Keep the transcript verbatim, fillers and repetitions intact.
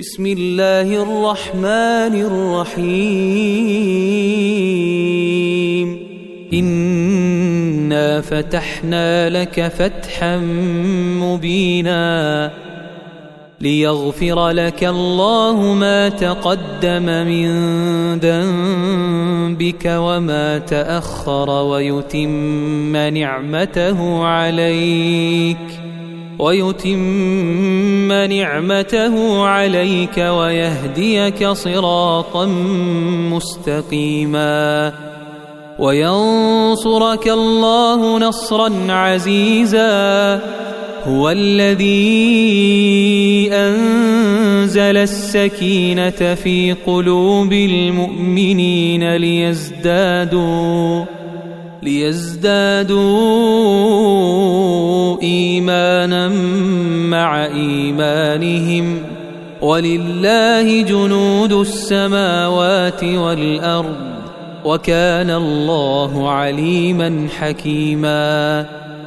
بسم الله الرحمن الرحيم إنا فتحنا لك فتحا مبينا ليغفر لك الله ما تقدم من ذنبك وما تأخر ويتم نعمته عليك ويتم نعمته عليك ويهديك صراطا مستقيما وينصرك الله نصرا عزيزا هو الذي أنزل السكينة في قلوب المؤمنين ليزدادوا ليزدادوا إيمانا مع إيمانهم ولله جنود السماوات والأرض وكان الله عليما حكيما.